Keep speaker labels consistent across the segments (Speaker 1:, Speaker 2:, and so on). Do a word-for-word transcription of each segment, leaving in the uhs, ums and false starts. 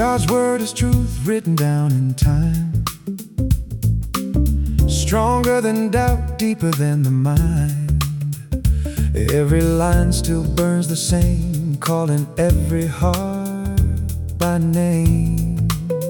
Speaker 1: God's word is truth written down in time, stronger than doubt, deeper than the mind. Every line still burns the same, calling every heart by name.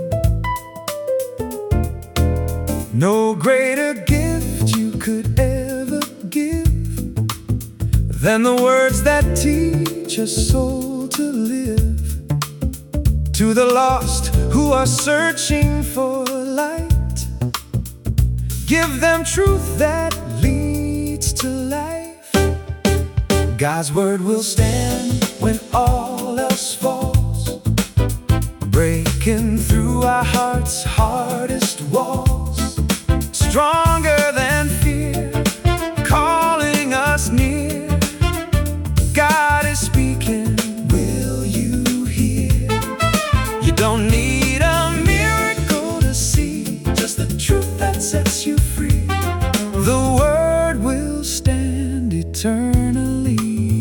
Speaker 1: No greater gift you could ever give than the words that teach a soul to live. To the lost who are searching for light, give them truth that leads to life. God's word will stand when all else falls, breaking through our heart's hardest walls. Stronger than fear, calling us near. God is speaking, will you hear? You don't need a miracle to see, just the truth that sets you free. The word will stand eternally.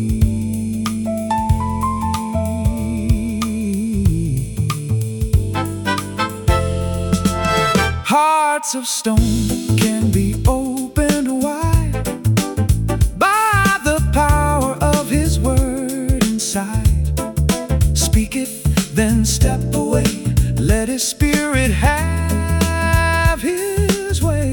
Speaker 1: Hearts of stone can be opened wide by the power of His word inside. Speak it, then step away. Let His Spirit have His way.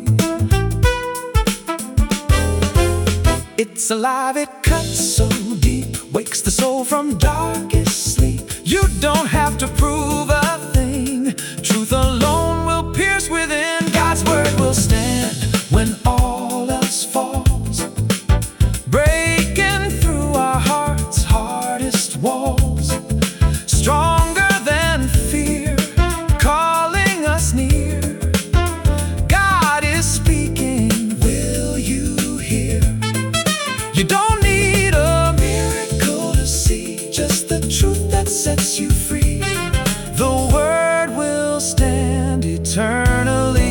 Speaker 1: It's alive, it cuts so deep, wakes the soul from darkest sleep. You don't have to prove a thing, truth alone will pierce within. God's word will stand when all else falls, breaking through our heart's hardest walls. Stronger than fear, calling us near. God is speaking, will you hear? You don't need a miracle to see, just the truth that sets you free. The word will stand eternally.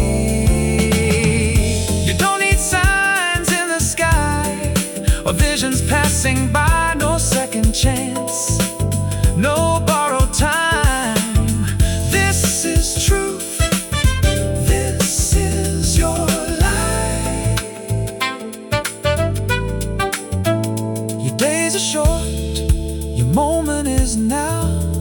Speaker 1: You don't need signs in the sky or visions passing by. No second chance, no borrowed time. This is truth, this is your life. Your days are short, your moment is now.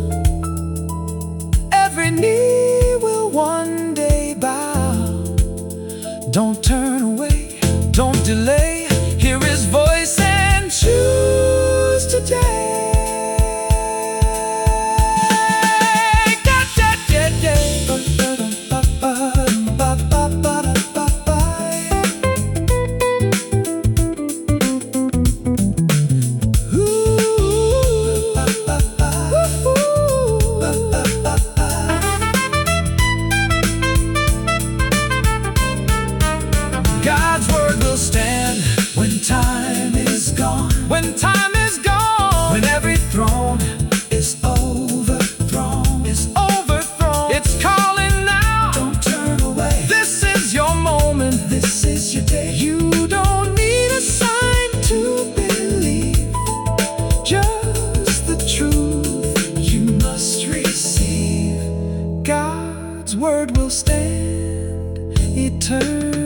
Speaker 1: Every knee will one day bow. Don't turn away, don't delay. Hear His voice and choose today. God's word will stand when time is gone. When time is gone. When every throne is overthrown. Is overthrown. It's calling now. Don't turn away. This is your moment. This is your day. You don't need a sign to believe, just the truth you must receive. God's word will stand eternally.